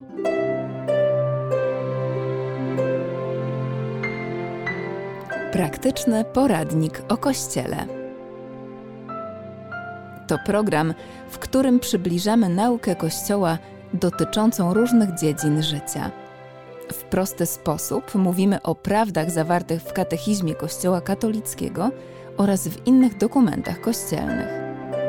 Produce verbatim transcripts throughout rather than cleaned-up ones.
Praktyczny poradnik o Kościele. To program, w którym przybliżamy naukę Kościoła dotyczącą różnych dziedzin życia. W prosty sposób mówimy o prawdach zawartych w katechizmie Kościoła katolickiego oraz w innych dokumentach kościelnych.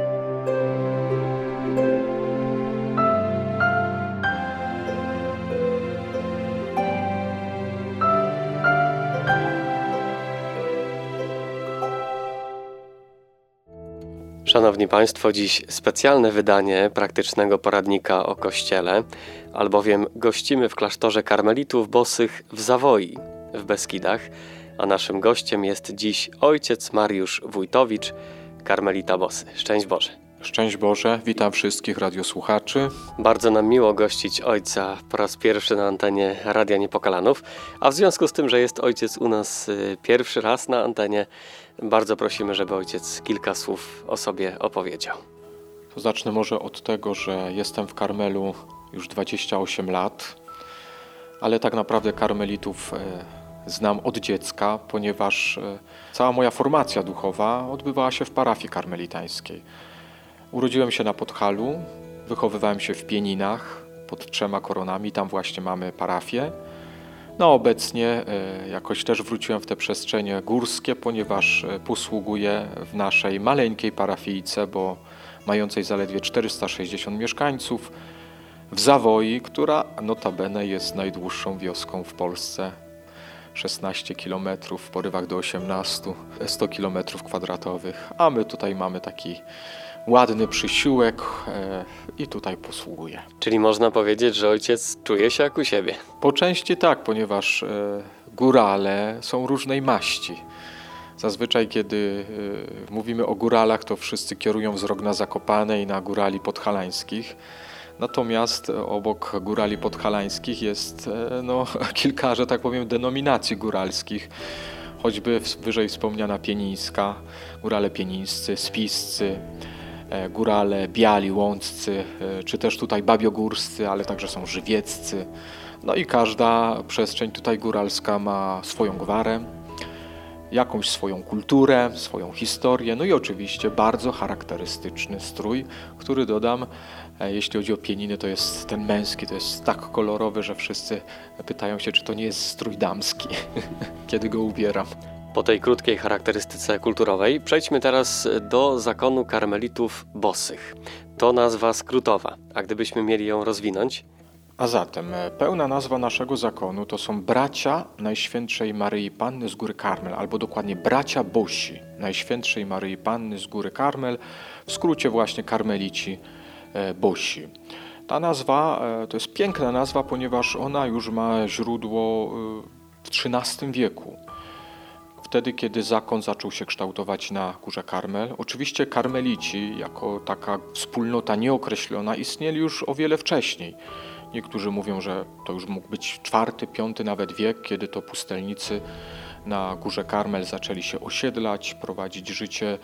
Szanowni Państwo, dziś specjalne wydanie praktycznego poradnika o Kościele, albowiem gościmy w klasztorze karmelitów bosych w Zawoi w Beskidach, a naszym gościem jest dziś ojciec Mariusz Wójtowicz, karmelita bosy. Szczęść Boże. Szczęść Boże, witam wszystkich radiosłuchaczy. Bardzo nam miło gościć ojca po raz pierwszy na antenie Radia Niepokalanów, a w związku z tym, że jest ojciec u nas pierwszy raz na antenie, bardzo prosimy, żeby ojciec kilka słów o sobie opowiedział. To zacznę może od tego, że jestem w Karmelu już dwadzieścia osiem lat, ale tak naprawdę karmelitów znam od dziecka, ponieważ cała moja formacja duchowa odbywała się w parafii karmelitańskiej. Urodziłem się na Podhalu, wychowywałem się w Pieninach pod Trzema Koronami, tam właśnie mamy parafię. No obecnie jakoś też wróciłem w te przestrzenie górskie, ponieważ posługuję w naszej maleńkiej parafijce, bo mającej zaledwie czterysta sześćdziesiąt mieszkańców, w Zawoi, która notabene jest najdłuższą wioską w Polsce. szesnaście kilometrów, w porywach do osiemnastu, sto kilometrów kwadratowych, a my tutaj mamy taki ładny przysiłek e, i tutaj posługuję. Czyli można powiedzieć, że ojciec czuje się jak u siebie. Po części tak, ponieważ e, górale są różnej maści. Zazwyczaj, kiedy e, mówimy o góralach, to wszyscy kierują wzrok na Zakopane i na górali podhalańskich. Natomiast obok górali podhalańskich jest e, no, kilka, że tak powiem, denominacji góralskich. Choćby wyżej wspomniana Pienińska, górale pienińscy, spiscy, górale biali, łąccy, czy też tutaj babiogórscy, ale także są żywieccy. No i każda przestrzeń tutaj góralska ma swoją gwarę, jakąś swoją kulturę, swoją historię, no i oczywiście bardzo charakterystyczny strój, który dodam, jeśli chodzi o Pieniny, to jest ten męski, to jest tak kolorowy, że wszyscy pytają się, czy to nie jest strój damski, kiedy go ubieram. Po tej krótkiej charakterystyce kulturowej przejdźmy teraz do zakonu karmelitów bosych. To nazwa skrótowa, a gdybyśmy mieli ją rozwinąć? A zatem pełna nazwa naszego zakonu to są Bracia Najświętszej Maryi Panny z Góry Karmel, albo dokładnie Bracia Bosi Najświętszej Maryi Panny z Góry Karmel, w skrócie właśnie karmelici bosi. Ta nazwa to jest piękna nazwa, ponieważ ona już ma źródło w trzynastym wieku. Wtedy, kiedy zakon zaczął się kształtować na Górze Karmel. Oczywiście karmelici, jako taka wspólnota nieokreślona, istnieli już o wiele wcześniej. Niektórzy mówią, że to już mógł być czwarty, piąty nawet wiek, kiedy to pustelnicy na Górze Karmel zaczęli się osiedlać, prowadzić życie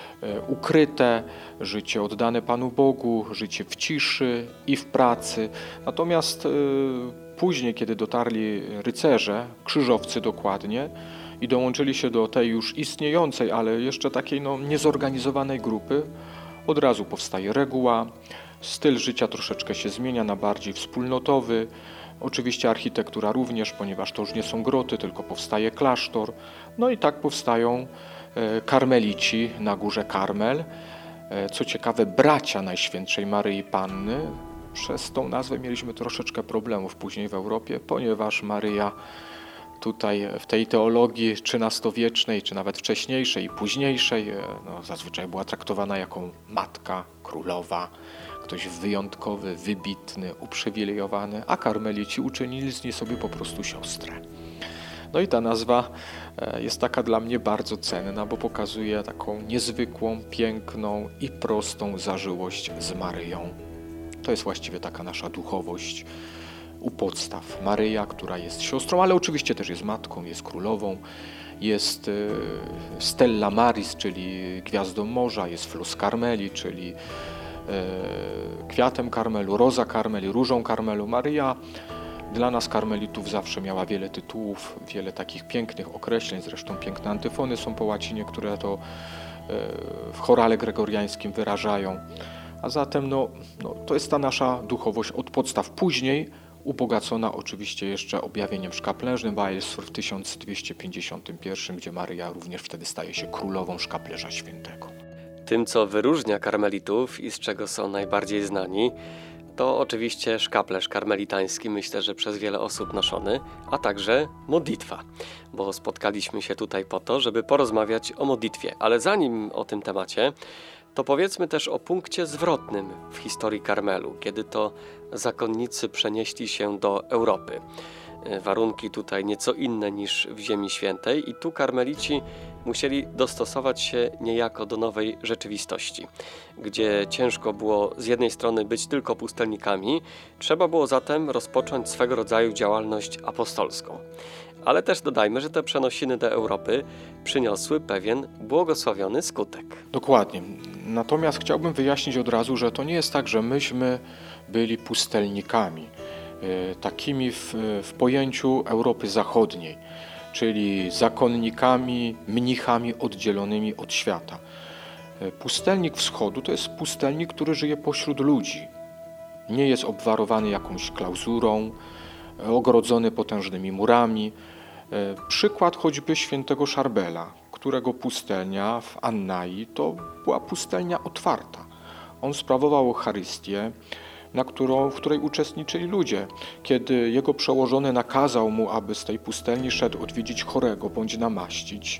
ukryte, życie oddane Panu Bogu, życie w ciszy i w pracy. Natomiast później, kiedy dotarli rycerze, krzyżowcy dokładnie, i dołączyli się do tej już istniejącej, ale jeszcze takiej no, niezorganizowanej grupy, od razu powstaje reguła, styl życia troszeczkę się zmienia na bardziej wspólnotowy, oczywiście architektura również, ponieważ to już nie są groty, tylko powstaje klasztor, no i tak powstają e, karmelici na Górze Karmel. E, co ciekawe, Bracia Najświętszej Maryi Panny. Przez tą nazwę mieliśmy troszeczkę problemów później w Europie, ponieważ Maryja tutaj w tej teologii trzynastowiecznej, czy nawet wcześniejszej i późniejszej, no, zazwyczaj była traktowana jako matka, królowa, ktoś wyjątkowy, wybitny, uprzywilejowany, a karmelici uczynili z niej sobie po prostu siostrę. No i ta nazwa jest taka dla mnie bardzo cenna, bo pokazuje taką niezwykłą, piękną i prostą zażyłość z Maryją. To jest właściwie taka nasza duchowość u podstaw. Maryja, która jest siostrą, ale oczywiście też jest matką, jest królową, jest Stella Maris, czyli Gwiazdą Morza, jest Flus Carmeli, czyli kwiatem karmelu, roza karmeli, różą karmelu. Maryja dla nas karmelitów zawsze miała wiele tytułów, wiele takich pięknych określeń, zresztą piękne antyfony są po łacinie, które to w chorale gregoriańskim wyrażają. A zatem no, no, to jest ta nasza duchowość od podstaw. Później ubogacona oczywiście jeszcze objawieniem szkaplężnym w tysiąc dwieście pięćdziesiątym pierwszym, gdzie Maryja również wtedy staje się królową szkaplerza świętego. Tym, co wyróżnia karmelitów i z czego są najbardziej znani, to oczywiście szkaplerz karmelitański, myślę, że przez wiele osób noszony, a także modlitwa, bo spotkaliśmy się tutaj po to, żeby porozmawiać o modlitwie. Ale zanim o tym temacie, to powiedzmy też o punkcie zwrotnym w historii Karmelu, kiedy to zakonnicy przenieśli się do Europy. Warunki tutaj nieco inne niż w Ziemi Świętej i tu karmelici musieli dostosować się niejako do nowej rzeczywistości, gdzie ciężko było z jednej strony być tylko pustelnikami, trzeba było zatem rozpocząć swego rodzaju działalność apostolską. Ale też dodajmy, że te przenosiny do Europy przyniosły pewien błogosławiony skutek. Dokładnie. Natomiast chciałbym wyjaśnić od razu, że to nie jest tak, że myśmy byli pustelnikami, takimi w, w pojęciu Europy Zachodniej, czyli zakonnikami, mnichami oddzielonymi od świata. Pustelnik wschodu to jest pustelnik, który żyje pośród ludzi. Nie jest obwarowany jakąś klauzurą, ogrodzony potężnymi murami. Przykład choćby świętego Szarbela, którego pustelnia w Annai to była pustelnia otwarta. On sprawował Eucharystię, na którą, w której uczestniczyli ludzie. Kiedy jego przełożony nakazał mu, aby z tej pustelni szedł odwiedzić chorego bądź namaścić,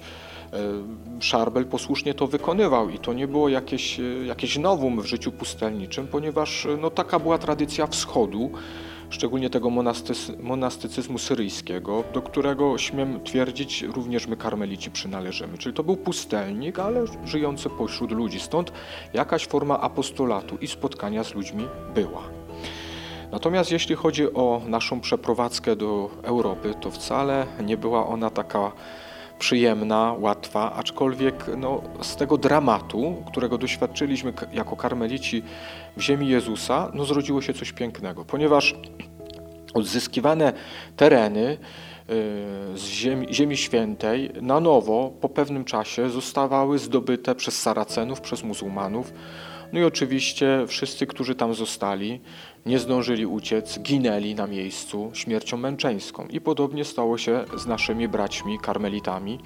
Szarbel posłusznie to wykonywał i to nie było jakieś, jakieś nowum w życiu pustelniczym, ponieważ no, taka była tradycja wschodu, szczególnie tego monastycy, monastycyzmu syryjskiego, do którego, śmiem twierdzić, również my karmelici przynależymy. Czyli to był pustelnik, ale żyjący pośród ludzi. Stąd jakaś forma apostolatu i spotkania z ludźmi była. Natomiast jeśli chodzi o naszą przeprowadzkę do Europy, to wcale nie była ona taka przyjemna, łatwa, aczkolwiek no, z tego dramatu, którego doświadczyliśmy jako karmelici w ziemi Jezusa, no, zrodziło się coś pięknego, ponieważ odzyskiwane tereny z ziemi, ziemi Świętej na nowo po pewnym czasie zostawały zdobyte przez Saracenów, przez muzułmanów. No i oczywiście wszyscy, którzy tam zostali, nie zdążyli uciec, ginęli na miejscu śmiercią męczeńską. I podobnie stało się z naszymi braćmi karmelitami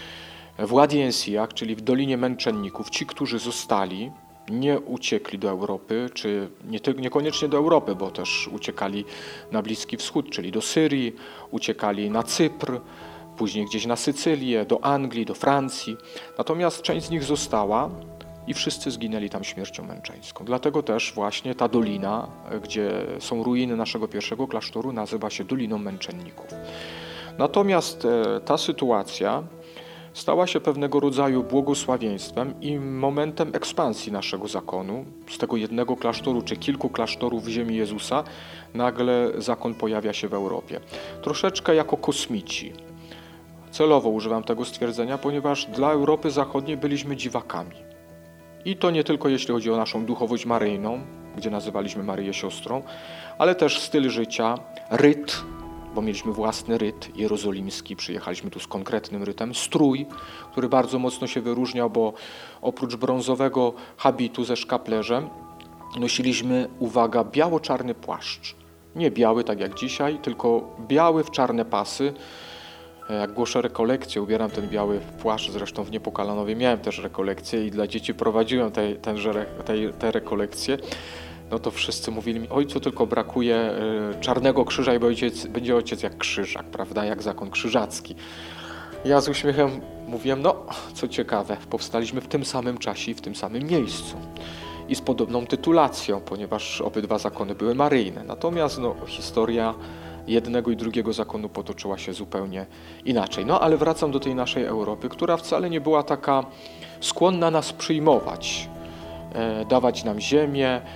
w Wadieńsijach, czyli w Dolinie Męczenników. Ci, którzy zostali, nie uciekli do Europy, czy nie, niekoniecznie do Europy, bo też uciekali na Bliski Wschód, czyli do Syrii, uciekali na Cypr, później gdzieś na Sycylię, do Anglii, do Francji. Natomiast część z nich została i wszyscy zginęli tam śmiercią męczeńską. Dlatego też właśnie ta dolina, gdzie są ruiny naszego pierwszego klasztoru, nazywa się Doliną Męczenników. Natomiast ta sytuacja stała się pewnego rodzaju błogosławieństwem i momentem ekspansji naszego zakonu. Z tego jednego klasztoru czy kilku klasztorów w ziemi Jezusa nagle zakon pojawia się w Europie. Troszeczkę jako kosmici. Celowo używam tego stwierdzenia, ponieważ dla Europy Zachodniej byliśmy dziwakami. I to nie tylko jeśli chodzi o naszą duchowość maryjną, gdzie nazywaliśmy Maryję siostrą, ale też styl życia, ryt, bo mieliśmy własny ryt jerozolimski, przyjechaliśmy tu z konkretnym rytem, strój, który bardzo mocno się wyróżniał, bo oprócz brązowego habitu ze szkaplerzem nosiliśmy, uwaga, biało-czarny płaszcz. Nie biały tak jak dzisiaj, tylko biały w czarne pasy. Jak głoszę rekolekcję, ubieram ten biały płaszcz, zresztą w Niepokalanowie miałem też rekolekcję i dla dzieci prowadziłem te, tenże, te, te rekolekcje, no to wszyscy mówili mi, ojcu tylko brakuje y, czarnego krzyża i ojciec, będzie ojciec jak krzyżak, prawda, jak zakon krzyżacki. Ja z uśmiechem mówiłem, no co ciekawe, powstaliśmy w tym samym czasie i w tym samym miejscu i z podobną tytulacją, ponieważ obydwa zakony były maryjne. Natomiast no, historia jednego i drugiego zakonu potoczyła się zupełnie inaczej. No ale wracam do tej naszej Europy, która wcale nie była taka skłonna nas przyjmować, e, dawać nam ziemię, e,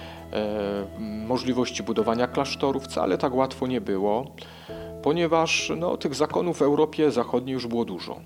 możliwości budowania klasztorów. Wcale tak łatwo nie było, ponieważ no, tych zakonów w Europie Zachodniej już było dużo.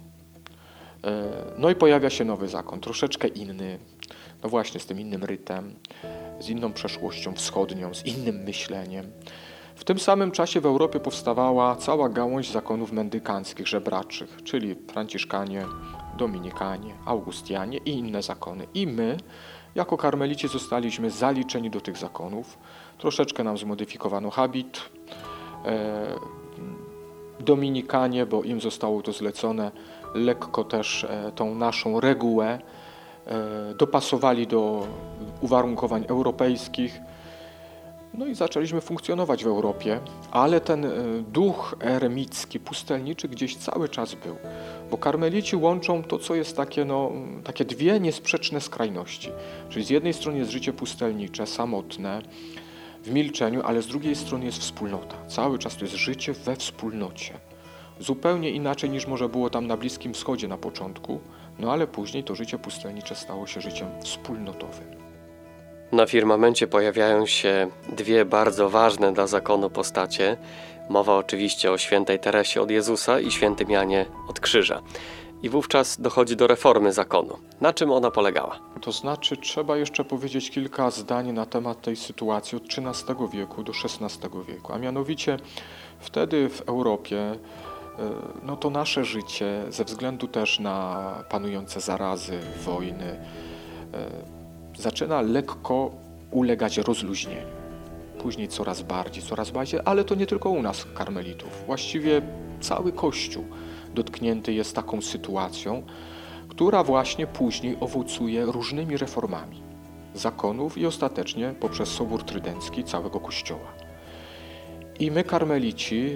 E, no i pojawia się nowy zakon, troszeczkę inny, no właśnie z tym innym rytem. z inną przeszłością wschodnią, z innym myśleniem. W tym samym czasie w Europie powstawała cała gałąź zakonów mendykanckich, żebraczych, czyli franciszkanie, dominikanie, augustianie i inne zakony. I my, jako karmelici, zostaliśmy zaliczeni do tych zakonów. Troszeczkę nam zmodyfikowano habit. E, dominikanie, bo im zostało to zlecone, lekko też e, tą naszą regułę e, dopasowali do uwarunkowań europejskich. No i zaczęliśmy funkcjonować w Europie, ale ten duch eremicki, pustelniczy gdzieś cały czas był. Bo karmelici łączą to, co jest takie, no, takie dwie niesprzeczne skrajności. Czyli z jednej strony jest życie pustelnicze, samotne, w milczeniu, ale z drugiej strony jest wspólnota. Cały czas to jest życie we wspólnocie. Zupełnie inaczej niż może było tam na Bliskim Wschodzie na początku, no ale później to życie pustelnicze stało się życiem wspólnotowym. Na firmamencie pojawiają się dwie bardzo ważne dla zakonu postacie. Mowa oczywiście o świętej Teresie od Jezusa i świętym Janie od Krzyża. I wówczas dochodzi do reformy zakonu. Na czym ona polegała? To znaczy trzeba jeszcze powiedzieć kilka zdań na temat tej sytuacji od trzynastego wieku do szesnastego wieku. A mianowicie wtedy w Europie no to nasze życie ze względu też na panujące zarazy, wojny zaczyna lekko ulegać rozluźnieniu. Później coraz bardziej, coraz bardziej, ale to nie tylko u nas, karmelitów. Właściwie cały Kościół dotknięty jest taką sytuacją, która właśnie później owocuje różnymi reformami zakonów i ostatecznie poprzez Sobór Trydencki całego Kościoła. I my, karmelici, yy,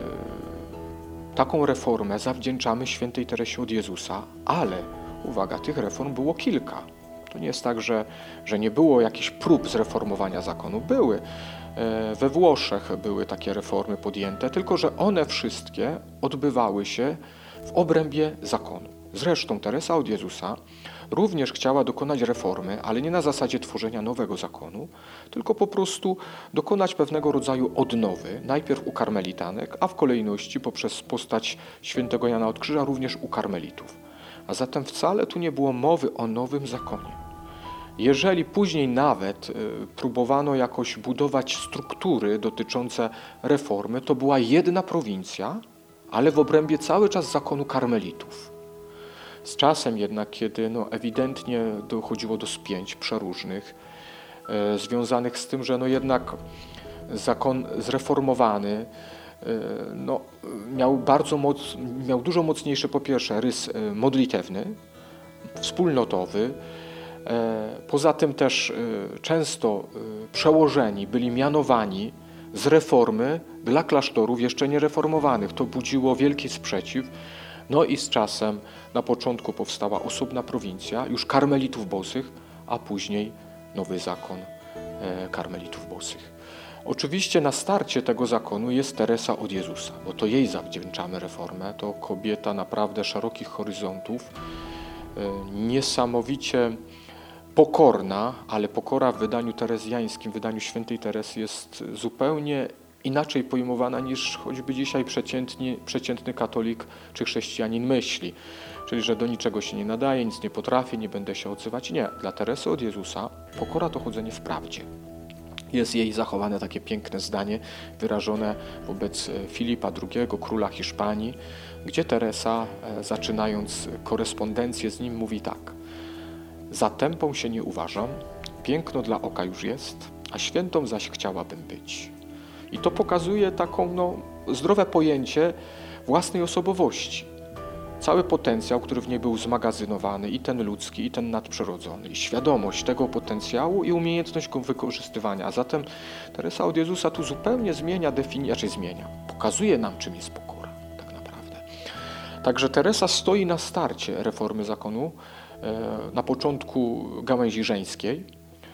taką reformę zawdzięczamy świętej Teresie od Jezusa, ale, uwaga, tych reform było kilka. To nie jest tak, że, że nie było jakichś prób zreformowania zakonu. Były. We Włoszech były takie reformy podjęte, tylko że one wszystkie odbywały się w obrębie zakonu. Zresztą Teresa od Jezusa również chciała dokonać reformy, ale nie na zasadzie tworzenia nowego zakonu, tylko po prostu dokonać pewnego rodzaju odnowy, najpierw u karmelitanek, a w kolejności poprzez postać świętego Jana od Krzyża również u karmelitów. A zatem wcale tu nie było mowy o nowym zakonie. Jeżeli później nawet y, próbowano jakoś budować struktury dotyczące reformy, to była jedna prowincja, ale w obrębie cały czas zakonu karmelitów. Z czasem jednak, kiedy no, ewidentnie dochodziło do spięć przeróżnych, y, związanych z tym, że no, jednak zakon zreformowany y, no, miał, bardzo moc, miał dużo mocniejszy po pierwsze rys y, modlitewny, wspólnotowy. Poza tym też często przełożeni byli mianowani z reformy dla klasztorów jeszcze niereformowanych. To budziło wielki sprzeciw. No i z czasem na początku powstała osobna prowincja, już karmelitów bosych, a później nowy zakon karmelitów bosych. Oczywiście na starcie tego zakonu jest Teresa od Jezusa, bo to jej zawdzięczamy reformę. To kobieta naprawdę szerokich horyzontów, niesamowicie pokorna, ale pokora w wydaniu terezjańskim, w wydaniu świętej Teresy jest zupełnie inaczej pojmowana niż choćby dzisiaj przeciętny, przeciętny katolik czy chrześcijanin myśli. Czyli, że do niczego się nie nadaje, nic nie potrafię, nie będę się odzywać. Nie, dla Teresy od Jezusa pokora to chodzenie w prawdzie. Jest jej zachowane takie piękne zdanie wyrażone wobec Filipa drugiego, króla Hiszpanii, gdzie Teresa, zaczynając korespondencję z nim, mówi tak: za tępą się nie uważam, piękno dla oka już jest, a świętą zaś chciałabym być. I to pokazuje taką no, zdrowe pojęcie własnej osobowości. Cały potencjał, który w niej był zmagazynowany, i ten ludzki, i ten nadprzyrodzony, i świadomość tego potencjału i umiejętność go wykorzystywania. A zatem Teresa od Jezusa tu zupełnie zmienia definicję, raczej zmienia, pokazuje nam, czym jest pokora tak naprawdę. Także Teresa stoi na starcie reformy zakonu, na początku gałęzi żeńskiej.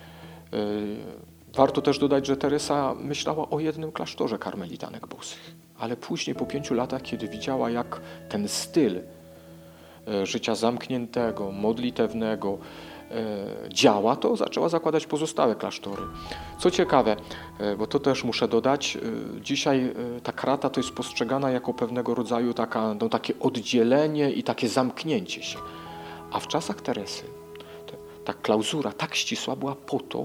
Warto też dodać, że Teresa myślała o jednym klasztorze karmelitanek bosych, ale później po pięciu latach, kiedy widziała, jak ten styl życia zamkniętego, modlitewnego działa, to zaczęła zakładać pozostałe klasztory. Co ciekawe, bo to też muszę dodać, dzisiaj ta krata to jest postrzegana jako pewnego rodzaju taka, no, takie oddzielenie i takie zamknięcie się. A w czasach Teresy ta klauzura tak ścisła była po to,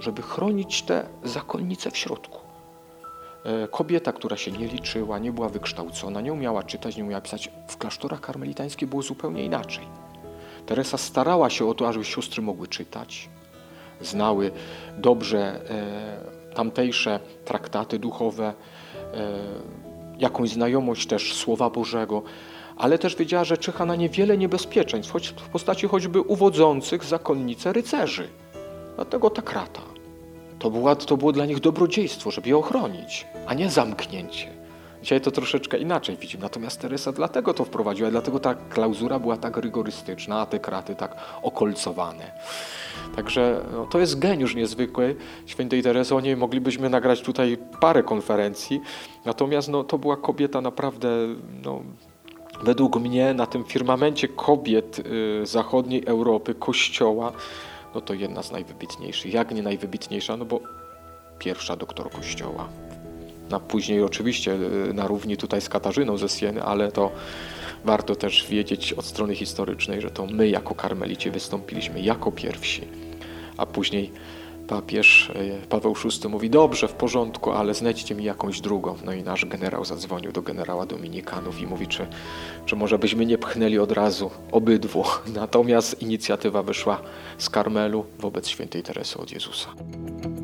żeby chronić te zakonnice w środku. Kobieta, która się nie liczyła, nie była wykształcona, nie umiała czytać, nie umiała pisać. W klasztorach karmelitańskich było zupełnie inaczej. Teresa starała się o to, ażeby siostry mogły czytać, znały dobrze e, tamtejsze traktaty duchowe, e, jakąś znajomość też Słowa Bożego, ale też wiedziała, że czyha na nie wiele niebezpieczeństw, choć w postaci choćby uwodzących zakonnice rycerzy. Dlatego ta krata. To, była, to było dla nich dobrodziejstwo, żeby je ochronić, a nie zamknięcie. Dzisiaj to troszeczkę inaczej widzimy. Natomiast Teresa dlatego to wprowadziła, dlatego ta klauzura była tak rygorystyczna, a te kraty tak okolcowane. Także no, to jest geniusz niezwykły świętej Teresy. O niej moglibyśmy nagrać tutaj parę konferencji. Natomiast no, to była kobieta naprawdę, no, według mnie na tym firmamencie kobiet y, zachodniej Europy, Kościoła, no to jedna z najwybitniejszych. Jak nie najwybitniejsza? No bo pierwsza doktor Kościoła. A później oczywiście na równi tutaj z Katarzyną ze Sieny, ale to warto też wiedzieć od strony historycznej, że to my jako karmelici wystąpiliśmy jako pierwsi. A później papież Paweł szósty mówi, dobrze, w porządku, ale znajdźcie mi jakąś drugą. No i nasz generał zadzwonił do generała Dominikanów i mówi, czy, czy może byśmy nie pchnęli od razu obydwu. Natomiast inicjatywa wyszła z Karmelu wobec świętej Teresy od Jezusa.